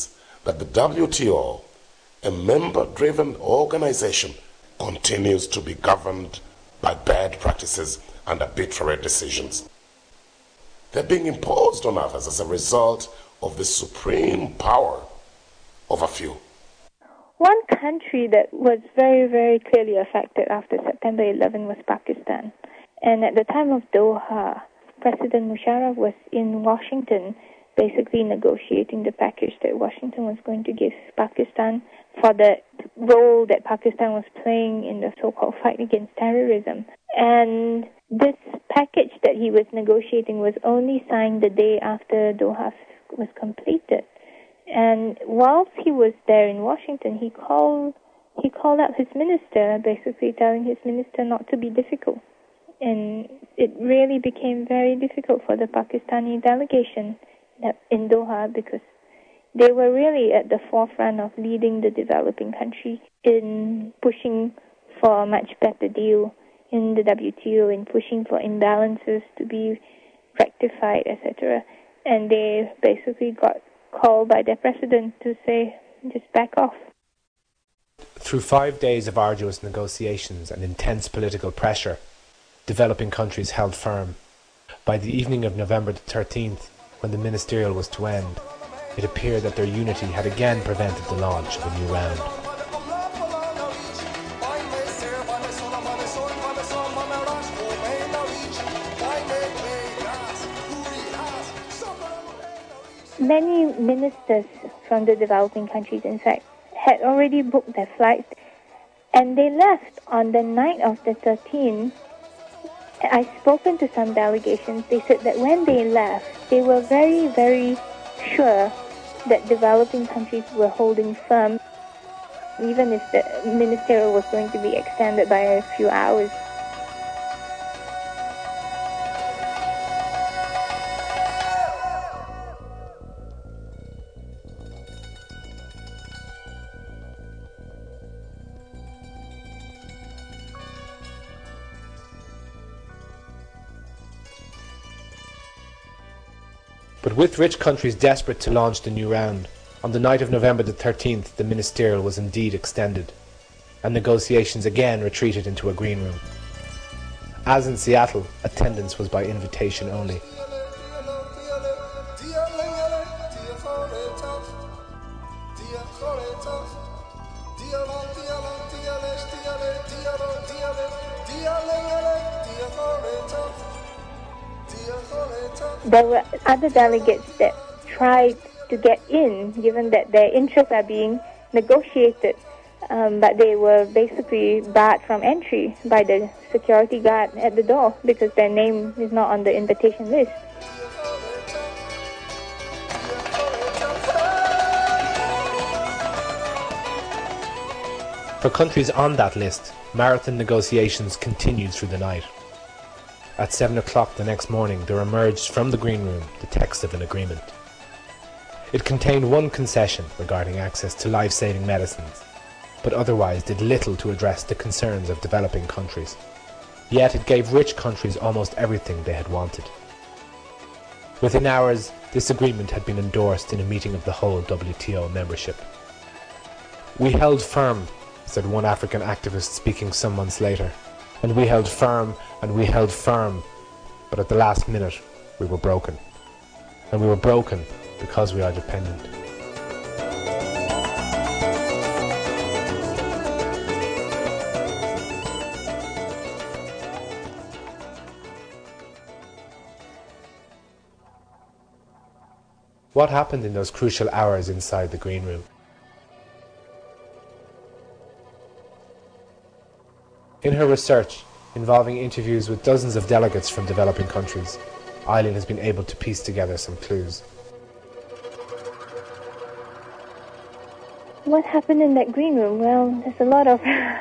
that the W T O, a member-driven organization, continues to be governed by bad practices and arbitrary decisions. They're being imposed on others as a result of the supreme power of a few. One country that was very, very clearly affected after September eleventh was Pakistan. And at the time of Doha, President Musharraf was in Washington, basically negotiating the package that Washington was going to give Pakistan for the role that Pakistan was playing in the so-called fight against terrorism. And this package that he was negotiating was only signed the day after Doha was completed. And whilst he was there in Washington, he called he called up his minister, basically telling his minister not to be difficult. And it really became very difficult for the Pakistani delegation in Doha because they were really at the forefront of leading the developing country in pushing for a much better deal in the W T O, in pushing for imbalances to be rectified, et cetera. And they basically got called by their president to say, just back off. Through five days of arduous negotiations and intense political pressure, developing countries held firm. By the evening of November the thirteenth, when the ministerial was to end, it appeared that their unity had again prevented the launch of a new round. Many ministers from the developing countries, in fact, had already booked their flights, and they left on the night of the thirteenth. I've spoken to some delegations. They said that when they left, they were very, very sure that developing countries were holding firm, even if the ministerial was going to be extended by a few hours. But with rich countries desperate to launch the new round, on the night of November the thirteenth the ministerial was indeed extended, and negotiations again retreated into a green room. As in Seattle, attendance was by invitation only. There were other delegates that tried to get in, given that their interests are being negotiated, um, but they were basically barred from entry by the security guard at the door because their name is not on the invitation list. For countries on that list, marathon negotiations continued through the night. At seven o'clock the next morning, there emerged from the green room the text of an agreement. It contained one concession regarding access to life-saving medicines, but otherwise did little to address the concerns of developing countries. Yet it gave rich countries almost everything they had wanted. Within hours, this agreement had been endorsed in a meeting of the whole W T O membership. "We held firm," said one African activist speaking some months later. And we held firm, and we held firm, but at the last minute we were broken. And we were broken because we are dependent. What happened in those crucial hours inside the green room? In her research, involving interviews with dozens of delegates from developing countries, Eileen has been able to piece together some clues. What happened in that green room? Well, there's a lot of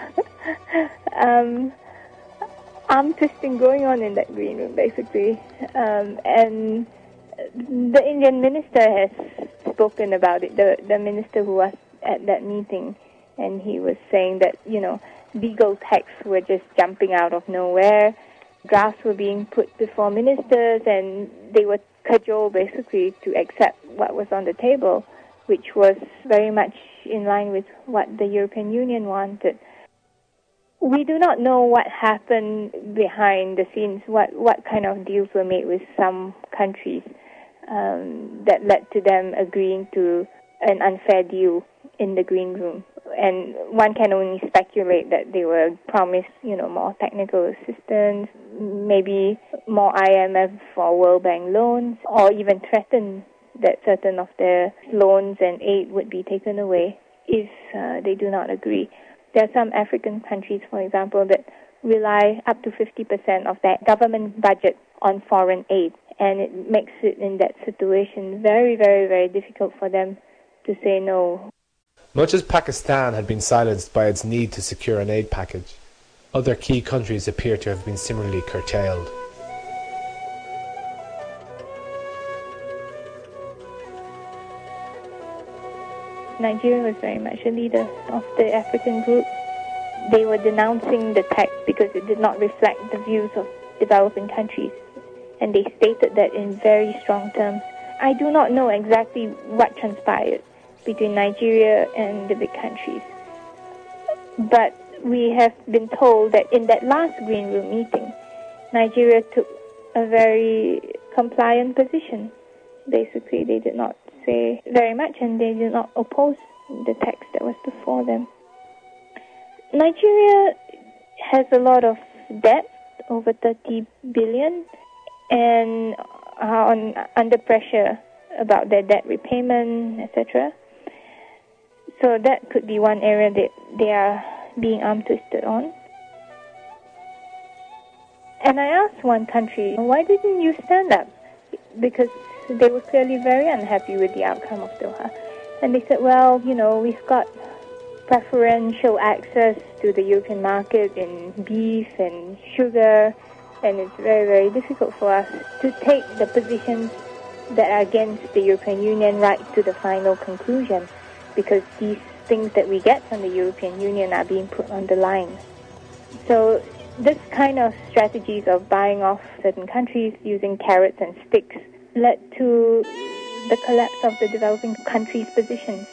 um, arm twisting going on in that green room, basically. Um, and the Indian minister has spoken about it, the, the minister who was at that meeting, and he was saying that, you know, legal texts were just jumping out of nowhere. Drafts were being put before ministers, and they were cajoled basically to accept what was on the table which was very much in line with what the European Union wanted. We do not know what happened behind the scenes, what, what kind of deals were made with some countries um, that led to them agreeing to an unfair deal in the green room. And one can only speculate that they were promised, you know, more technical assistance, maybe more I M F or World Bank loans, or even threatened that certain of their loans and aid would be taken away if uh, they do not agree. There are some African countries, for example, that rely up to fifty percent of their government budget on foreign aid, and it makes it in that situation very, very, very difficult for them to say no. Much as Pakistan had been silenced by its need to secure an aid package, other key countries appear to have been similarly curtailed. Nigeria was very much a leader of the African group. They were denouncing the text because it did not reflect the views of developing countries, and they stated that in very strong terms. I do not know exactly what transpired between Nigeria and the big countries, but we have been told that in that last Green Room meeting, Nigeria took a very compliant position. Basically, they did not say very much, and they did not oppose the text that was before them. Nigeria has a lot of debt, over thirty billion, and are on, under pressure about their debt repayment, et cetera. So that could be one area that they are being arm twisted on. And I asked one country, why didn't you stand up? Because they were clearly very unhappy with the outcome of Doha. And they said, well, you know, we've got preferential access to the European market in beef and sugar, and it's very, very difficult for us to take the positions that are against the European Union right to the final conclusion, because these things that we get from the European Union are being put on the line. So this kind of strategies of buying off certain countries using carrots and sticks led to the collapse of the developing countries' positions.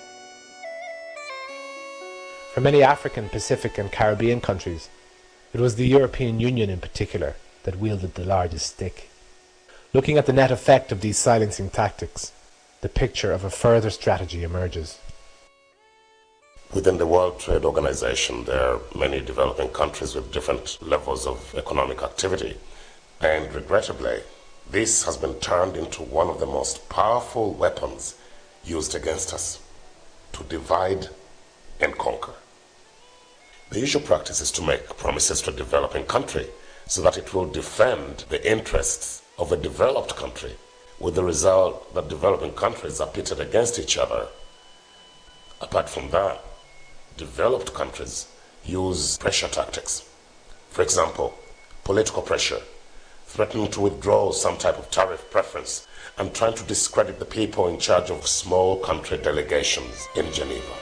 For many African, Pacific and Caribbean countries, it was the European Union in particular that wielded the largest stick. Looking at the net effect of these silencing tactics, the picture of a further strategy emerges. Within the World Trade Organization, there are many developing countries with different levels of economic activity, and regrettably, this has been turned into one of the most powerful weapons used against us, to divide and conquer. The usual practice is to make promises to a developing country so that it will defend the interests of a developed country, with the result that developing countries are pitted against each other. Apart from that, developed countries use pressure tactics. For example, political pressure, threatening to withdraw some type of tariff preference, and trying to discredit the people in charge of small country delegations in Geneva.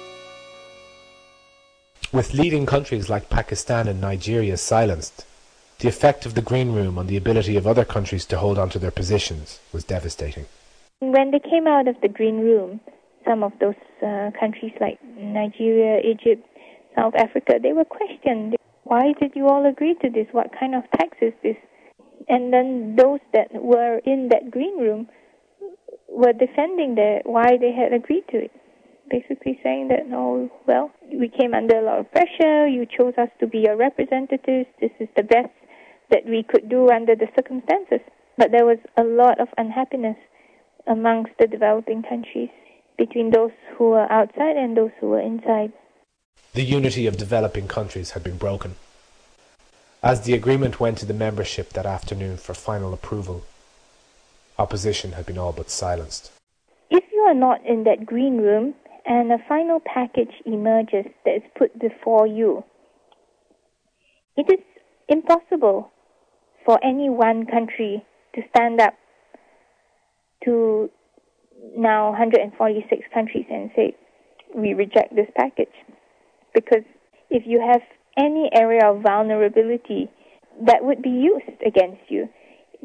With leading countries like Pakistan and Nigeria silenced, the effect of the Green Room on the ability of other countries to hold on to their positions was devastating. When they came out of the Green Room, some of those uh, countries like Nigeria, Egypt, South Africa, they were questioned. Why did you all agree to this? What kind of tax is this? And then those that were in that Green Room were defending the, why they had agreed to it. Basically saying that, oh, well, we came under a lot of pressure, you chose us to be your representatives, this is the best that we could do under the circumstances. But there was a lot of unhappiness amongst the developing countries, between those who were outside and those who were inside. The unity of developing countries had been broken. As the agreement went to the membership that afternoon for final approval, opposition had been all but silenced. If you are not in that Green Room and a final package emerges that is put before you, it is impossible for any one country to stand up to now one hundred forty-six countries and say, we reject this package. Because if you have any area of vulnerability that would be used against you,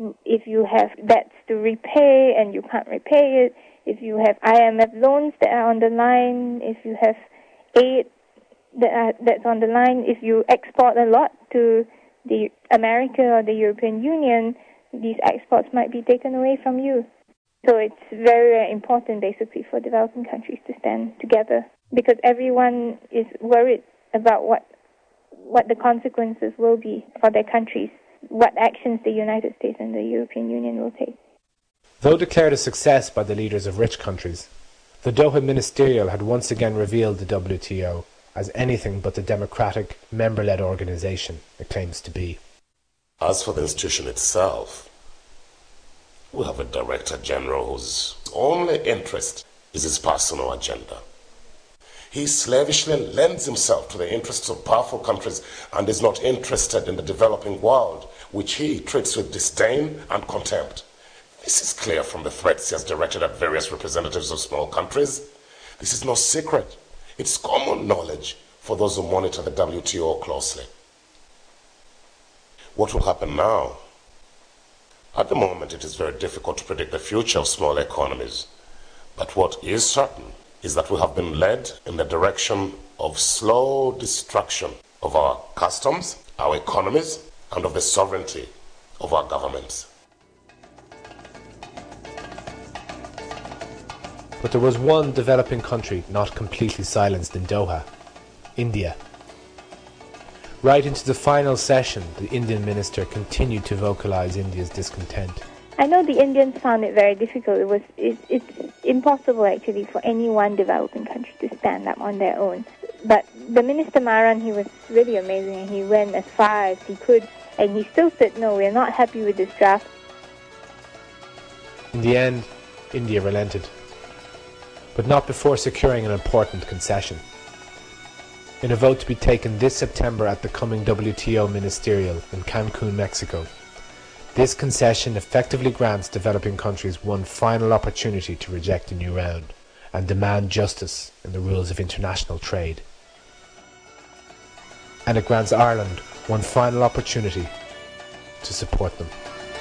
if you have debts to repay and you can't repay it, if you have I M F loans that are on the line, if you have aid that are, that's on the line, if you export a lot to the America or the European Union, these exports might be taken away from you. So it's very, very important, basically, for developing countries to stand together, because everyone is worried about what what the consequences will be for their countries, what actions the United States and the European Union will take. Though declared a success by the leaders of rich countries, the Doha Ministerial had once again revealed the W T O as anything but the democratic, member-led organisation it claims to be. As for the institution itself, we have a Director General whose only interest is his personal agenda. He slavishly lends himself to the interests of powerful countries and is not interested in the developing world, which he treats with disdain and contempt. This is clear from the threats he has directed at various representatives of small countries. This is no secret. It's common knowledge for those who monitor the W T O closely. What will happen now? At the moment, it is very difficult to predict the future of small economies. But what is certain is that we have been led in the direction of slow destruction of our customs, our economies, and of the sovereignty of our governments. But there was one developing country not completely silenced in Doha: India. Right into the final session, the Indian minister continued to vocalize India's discontent. I know the Indians found it very difficult. It was it, it's impossible, actually, for any one developing country to stand up on their own. But the Minister Maran, he was really amazing, and he went as far as he could, and he still said, no, we're not happy with this draft. In the end, India relented, but not before securing an important concession. In a vote to be taken this September at the coming W T O Ministerial in Cancun, Mexico, this concession effectively grants developing countries one final opportunity to reject a new round and demand justice in the rules of international trade. And it grants Ireland one final opportunity to support them.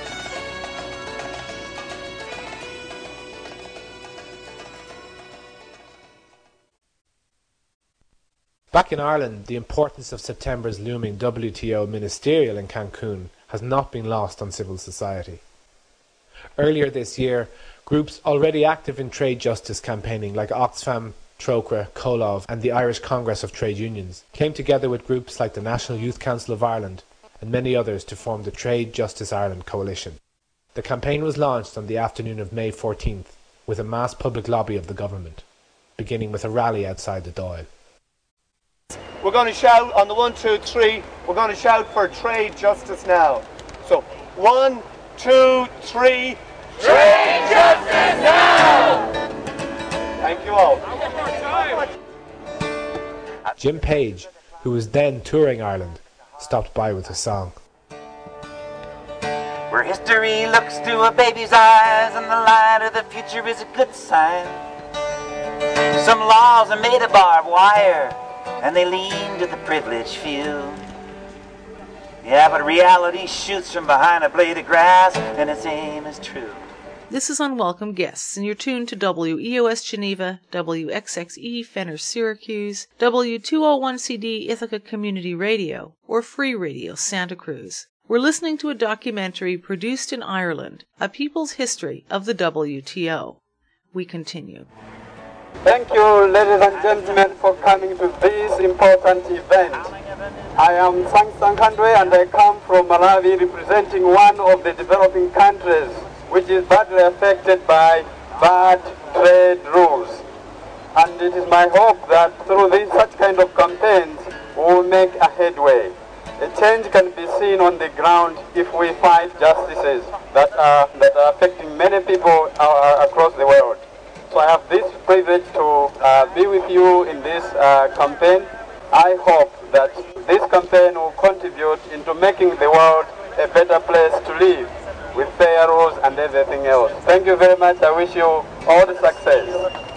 Back in Ireland, the importance of September's looming W T O Ministerial in Cancun has not been lost on civil society. Earlier this year, groups already active in trade justice campaigning like Oxfam, Trócaire, Comhlamh and the Irish Congress of Trade Unions came together with groups like the National Youth Council of Ireland and many others to form the Trade Justice Ireland Coalition. The campaign was launched on the afternoon of May fourteenth with a mass public lobby of the government, beginning with a rally outside the Dáil. We're going to shout on the one, two, three. We're going to shout for trade justice now. So, one, two, three. Trade justice now! Thank you all. Jim Page, who was then touring Ireland, stopped by with a song. Where history looks through a baby's eyes and the light of the future is a good sign. Some laws are made of barbed wire and they lean to the privileged few. Yeah, but reality shoots from behind a blade of grass, and its aim is true. This is Unwelcome Guests, and you're tuned to W E O S Geneva, W X X E Fenner Syracuse, W two oh one C D Ithaca Community Radio, or Free Radio Santa Cruz. We're listening to a documentary produced in Ireland, A People's History of the W T O. We continue. Thank you, ladies and gentlemen, for coming to this important event. I am Sang Sang Khandwe and I come from Malawi, representing one of the developing countries which is badly affected by bad trade rules. And it is my hope that through this, such kind of campaigns we will make a headway. A change can be seen on the ground if we fight justices that are, that are affecting many people uh, across the world. So I have this privilege to uh, be with you in this uh, campaign. I hope that this campaign will contribute into making the world a better place to live with fair rules and everything else. Thank you very much. I wish you all the success.